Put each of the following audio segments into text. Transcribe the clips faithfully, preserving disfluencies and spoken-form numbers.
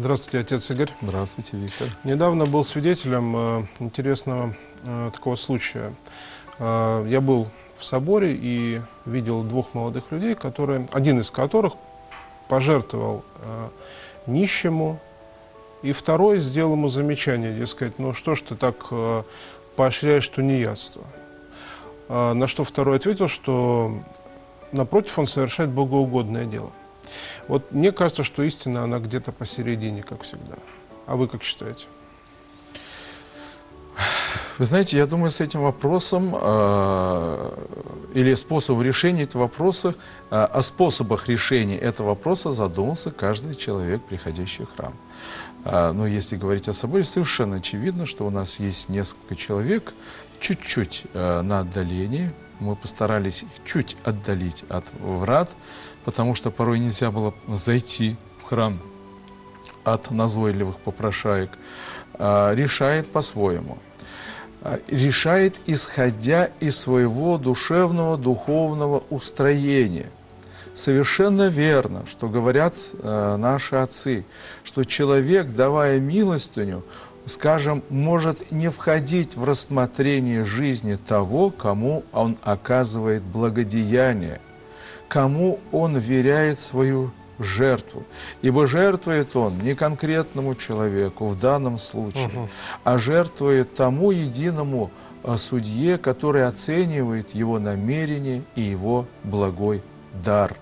Здравствуйте, отец Игорь. Здравствуйте, Виктор. Недавно был свидетелем э, интересного э, такого случая. Э, я был в соборе и видел двух молодых людей, которые, один из которых пожертвовал э, нищему, и второй сделал ему замечание, дескать, ну что ж ты так э, поощряешь тунеядство? Э, на что второй ответил, что напротив, он совершает богоугодное дело. Вот мне кажется, что истина, она где-то посередине, как всегда. А вы как считаете? Вы знаете, я думаю, с этим вопросом э, или способом решения этого вопроса, э, о способах решения этого вопроса задумался каждый человек, приходящий в храм. Э, но если говорить о соборе, совершенно очевидно, что у нас есть несколько человек, чуть-чуть э, на отдалении. Мы постарались их чуть отдалить от врат, потому что порой нельзя было зайти в храм от назойливых попрошаек. Э, решает по-своему. Решает, исходя из своего душевного, духовного устроения. Совершенно верно, что говорят э, наши отцы, что человек, давая милостыню, скажем, может не входить в рассмотрение жизни того, кому он оказывает благодеяние, кому он веряет свою жертву. Ибо жертвует он не конкретному человеку в данном случае, угу. а жертвует тому единому судье, который оценивает его намерение и его благой дар.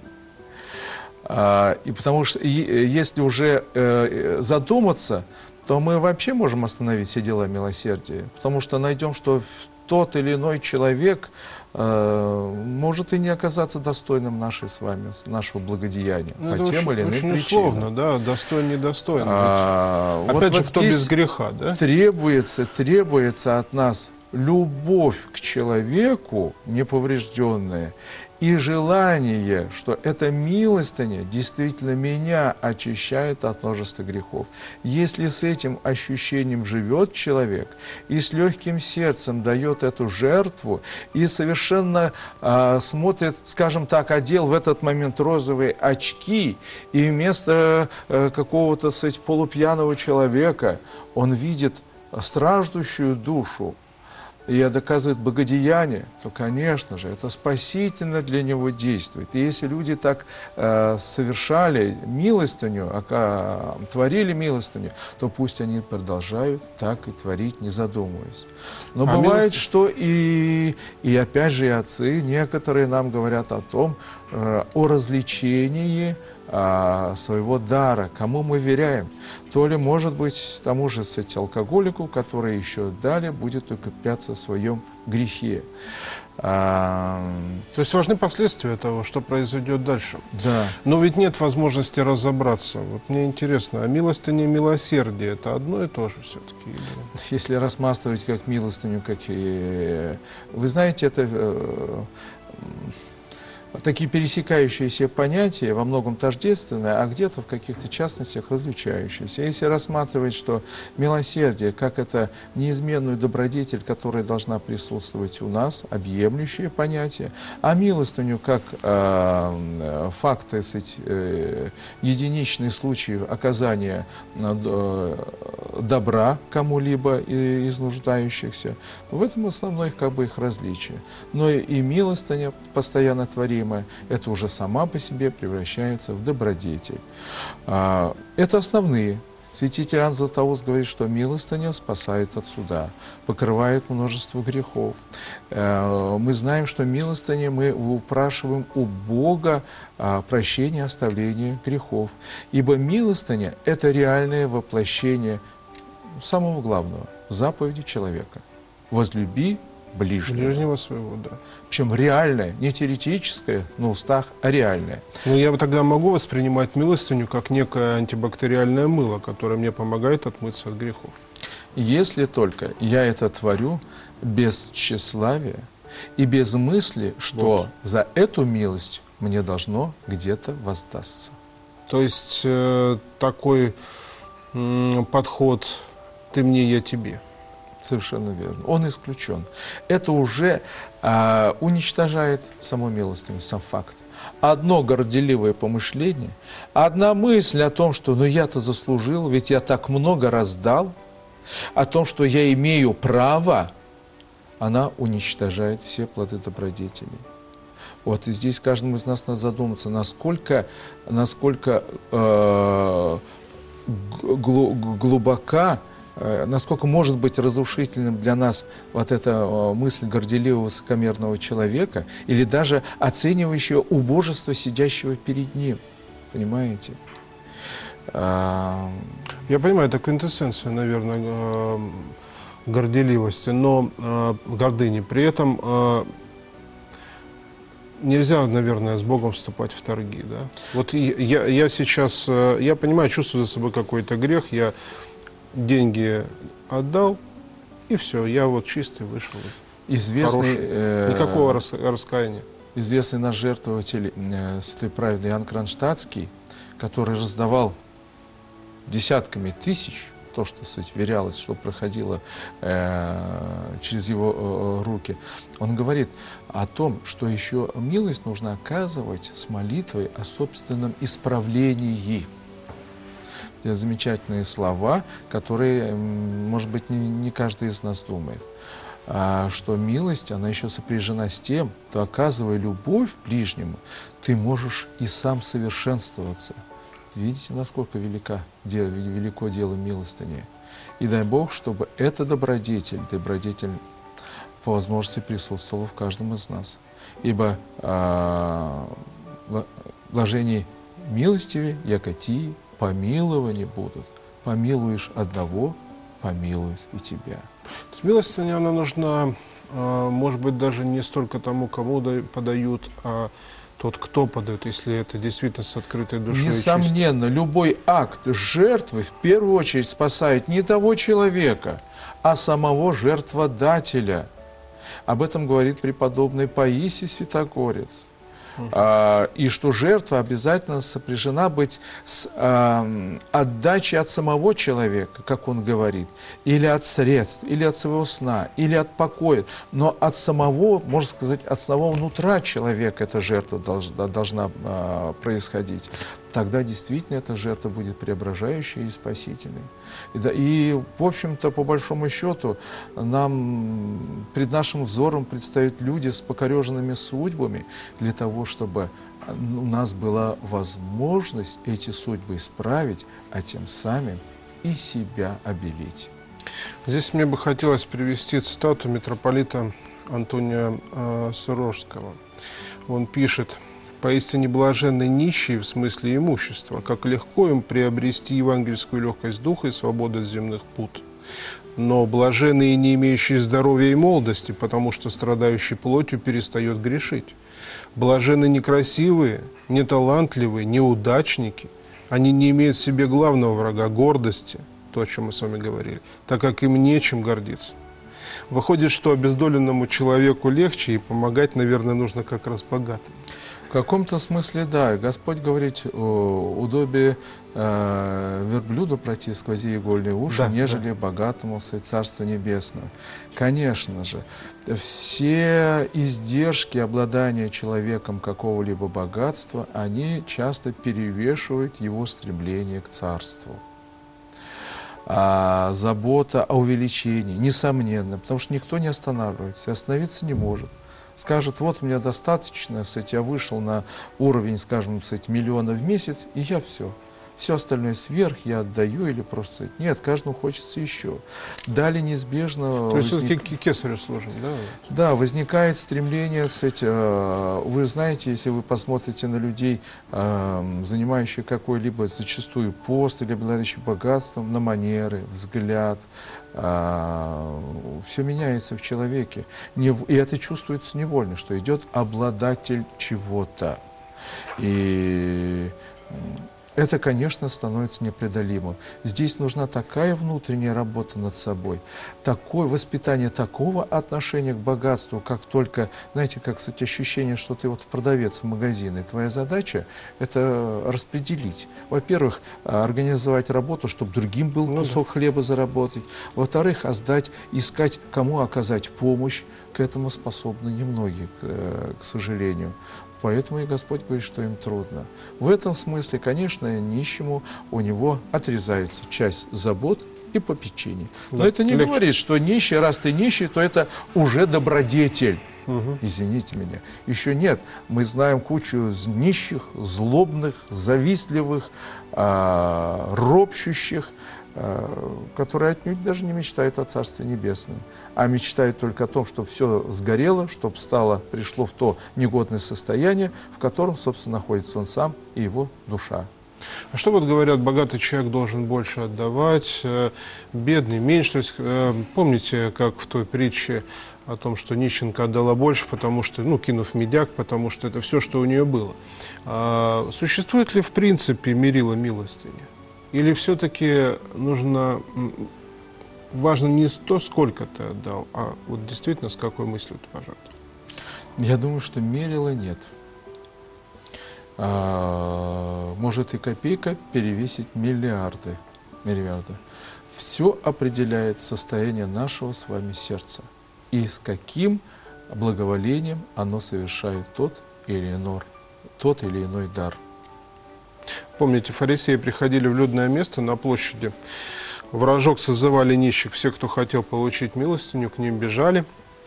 И потому что если уже задуматься, то мы вообще можем остановить все дела милосердия, потому что найдем, что тот или иной человек э, может и не оказаться достойным нашей с вами, нашего благодеяния, ну, по тем очень, или иным очень причинам. Условно, да, достоин, недостоин. А, Опять вот же, вот кто без греха, да? Требуется, требуется от нас любовь к человеку неповрежденная и желание, что эта милостыня действительно меня очищает от множества грехов. Если с этим ощущением живет человек и с легким сердцем дает эту жертву и совершенно э, смотрит, скажем так, одел в этот момент розовые очки, и вместо э, какого-то, кстати, полупьяного человека он видит страждущую душу, и доказывает богодеяние, то, конечно же, это спасительно для него действует. И если люди так э, совершали милостыню, а, творили милостыню, то пусть они продолжают так и творить, не задумываясь. Но а бывает, милость... что и, и опять же и отцы некоторые нам говорят о том, э, о развлечении а, своего дара, кому мы веряем. То ли, может быть, тому же, кстати, алкоголику, который еще далее будет укрепляться в своем грехе. А... То есть важны последствия того, что произойдет дальше. Да. Но ведь нет возможности разобраться. Вот мне интересно, а милостыня и милосердие – это одно и то же все-таки? Если рассматривать как милостыню, как и... Вы знаете, это... такие пересекающиеся понятия, во многом тождественные, а где-то в каких-то частностях различающиеся. Если рассматривать, что милосердие, как это неизменную добродетель, которая должна присутствовать у нас, объемлющее понятие, а милостыню, как э, факты, э, единичные случаи оказания э, добра кому-либо из нуждающихся, в этом основное как бы их различие. Но и милостыня, постоянно творимая, это уже сама по себе превращается в добродетель. Это основные. Святитель Иоанн Златоуст говорит, что милостыня спасает от суда, покрывает множество грехов. Мы знаем, что милостыня мы упрашиваем у Бога прощения, оставления грехов. Ибо милостыня – это реальное воплощение самого главного – заповеди человека. Возлюби ближнего. Ближнего своего, да. Причем реальное, не теоретическое на устах, а реальное. Ну, я тогда могу воспринимать милостыню как некое антибактериальное мыло, которое мне помогает отмыться от грехов. Если только я это творю без тщеславия и без мысли, что вот. За эту милость мне должно где-то воздастся. То есть э, такой э, подход «ты мне, я тебе». Совершенно верно. Он исключен. Это уже а, уничтожает саму милостыню, сам факт. одно горделивое помышление, одна мысль о том, что ну я-то заслужил, ведь я так много раздал, о том, что я имею право, она уничтожает все плоды добродетели. Вот и здесь каждому из нас надо задуматься, насколько, насколько э, глубока, э, насколько может быть разрушительным для нас вот эта э, мысль горделивого, высокомерного человека, или даже оценивающего убожество сидящего перед ним. Понимаете? А... Я понимаю, это квинтэссенция, наверное, горделивости, но э, гордыни. При этом э, нельзя, наверное, с Богом вступать в торги. Да? Вот я, я сейчас, э, я понимаю, чувствую за собой какой-то грех, я деньги отдал, и все, я вот чистый вышел. Известный, э, Никакого рас, раскаяния. Известный наш жертвователь, э, святой праведный Иоанн Кронштадтский, который раздавал десятками тысяч, то, что суть верялось, что проходило э, через его э, руки, он говорит о том, что еще милость нужно оказывать с молитвой о собственном исправлении. Это замечательные слова, которые, может быть, не, не каждый из нас думает. А что милость, она еще сопряжена с тем, что, оказывая любовь ближнему, ты можешь и сам совершенствоваться. Видите, насколько велика, велико дело милостыни. И дай Бог, чтобы эта добродетель, добродетель по возможности присутствовала в каждом из нас. Ибо а, блажение милостиве, яко ти помилования будут. Помилуешь одного, помилует и тебя. То есть милостыня, она нужна, может быть, даже не столько тому, кому подают, а тот, кто подает, если это действительно с открытой душой. Несомненно, любой акт жертвы в первую очередь спасает не того человека, а самого жертводателя. Об этом говорит преподобный Паисий Святогорец. Uh-huh. И что жертва обязательно сопряжена быть с а, отдачей от самого человека, как он говорит, или от средств, или от своего сна, или от покоя, но от самого, можно сказать, от самого нутра человека эта жертва должна, должна а, происходить. Тогда действительно эта жертва будет преображающей и спасительной. И, да, и в общем-то, по большому счету, нам, пред нашим взором предстают люди с покореженными судьбами для того, чтобы у нас была возможность эти судьбы исправить, а тем самым и себя обелить. Здесь мне бы хотелось привести цитату митрополита Антония э, Сурожского. Он пишет: «Поистине блаженны нищие в смысле имущества, как легко им приобрести евангельскую легкость духа и свободу от земных пут. Но блаженны и не имеющие здоровья и молодости, потому что страдающий плотью перестает грешить. Блаженны некрасивые, неталантливые, неудачники. Они не имеют в себе главного врага – гордости», то, о чем мы с вами говорили, «так как им нечем гордиться». Выходит, что обездоленному человеку легче, и помогать, наверное, нужно как раз богатым. В каком-то смысле, да. Господь говорит, удобие э, верблюду пройти сквозь игольные уши, да, нежели да. богатому в Царство Небесное. Конечно же, все издержки обладания человеком какого-либо богатства, они часто перевешивают его стремление к царству. А забота о увеличении, несомненно, потому что никто не останавливается, остановиться не может. Скажет, вот у меня достаточно, кстати, я вышел на уровень, скажем, кстати, миллиона в месяц, и я все. Все остальное сверх я отдаю или просто... Нет, каждому хочется еще. Далее неизбежно... То есть возник... все-таки кесарю служим, да? Да, возникает стремление, кстати, вы знаете, если вы посмотрите на людей, занимающих какой-либо зачастую пост или обладающих богатством, на манеры, взгляд, все меняется в человеке. И это чувствуется невольно, что идет обладатель чего-то. И это, конечно, становится непреодолимым. Здесь нужна такая внутренняя работа над собой, такое воспитание такого отношения к богатству, как только, знаете, как, кстати, ощущение, что ты вот продавец в магазине. Твоя задача – это распределить. Во-первых, организовать работу, чтобы другим был кусок хлеба заработать. Во-вторых, отдать, искать, кому оказать помощь. К этому способны немногие, к, к сожалению. Поэтому и Господь говорит, что им трудно. В этом смысле, конечно, нищему у него отрезается часть забот и попечений. Но Да, это не легче. говорит, что нищий, раз ты нищий, то это уже добродетель. Мгм. Извините меня. Еще нет. Мы знаем кучу нищих, злобных, завистливых, а, ропщущих, а, которые отнюдь даже не мечтают о Царстве Небесном, а мечтают только о том, чтобы все сгорело, чтобы стало, пришло в то негодное состояние, в котором, собственно, находится он сам и его душа. А что вот говорят, богатый человек должен больше отдавать, э, бедный меньше? То есть, э, помните, как в той притче о том, что нищенка отдала больше, потому что, ну, кинув медяк, потому что это все, что у нее было. А существует ли в принципе мерило милостыни? Или все-таки нужно, м, важно не то, сколько ты отдал, а вот действительно с какой мыслью ты пожертвовал? Я думаю, что мерила нет. А, может и копейка перевесить миллиарды. миллиарды. Все определяет состояние нашего с вами сердца. И с каким благоволением оно совершает тот или иной, тот или иной дар. Помните, фарисеи приходили в людное место на площади, в рожок созывали нищих, все, кто хотел получить милостыню, к ним бежали.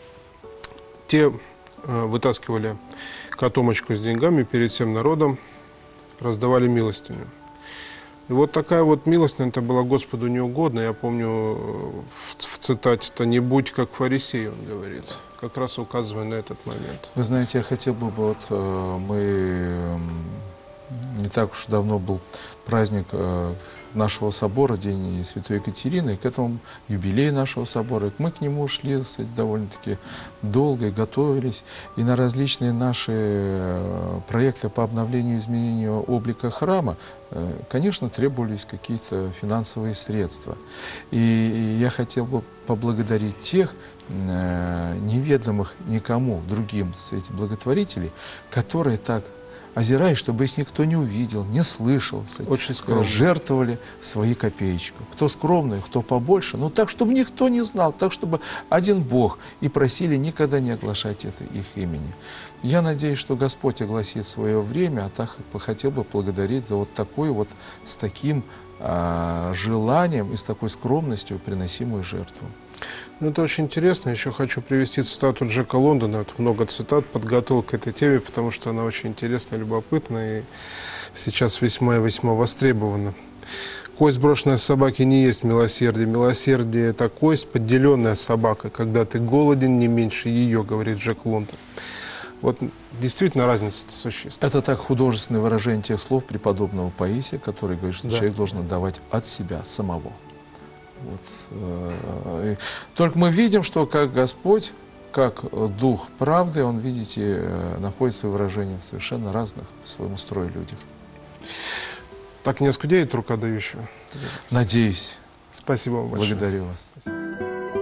Те э, вытаскивали котомочку с деньгами, перед всем народом раздавали милостыню. И вот такая вот милостыня, это была Господу неугодна. Я помню в, в цитате-то «не будь как фарисей», он говорит, как раз указывая на этот момент. Вы знаете, я хотел бы, вот э, мы э, не так уж давно был праздник э, нашего собора, День Святой Екатерины, и к этому юбилею нашего собора. Мы к нему шли, кстати, довольно-таки долго и готовились. И на различные наши э, проекты по обновлению и изменению облика храма, э, конечно, требовались какие-то финансовые средства. И, и я хотел бы поблагодарить тех э, неведомых никому другим этих благотворителей, которые так, озираясь, чтобы их никто не увидел, не слышал, Очень скромно. жертвовали свои копеечку. Кто скромный, кто побольше, но так, чтобы никто не знал, так, чтобы один Бог, и просили никогда не оглашать это их имени. Я надеюсь, что Господь огласит свое время, а так хотел бы благодарить за вот такой вот, с таким а, желанием и с такой скромностью приносимую жертву. Ну, это очень интересно. Еще хочу привести цитату Джека Лондона. Тут много цитат подготовил к этой теме, потому что она очень интересная, любопытная и сейчас весьма и весьма востребована. Кость, брошенная с собаки, не есть милосердие. Милосердие – это кость, поделенная собакой. Когда ты голоден, не меньше ее, говорит Джек Лондон. Вот действительно разница существенна. Это так художественное выражение тех слов преподобного Паисия, который говорит, что Да. человек должен отдавать от себя самого. Вот. э, и Только мы видим, что как Господь, как Дух правды, Он, видите, э, находит свои выражения в совершенно разных по своему строю людях. Так не оскудеет рука дающего? Надеюсь. Спасибо вам большое. Благодарю вас.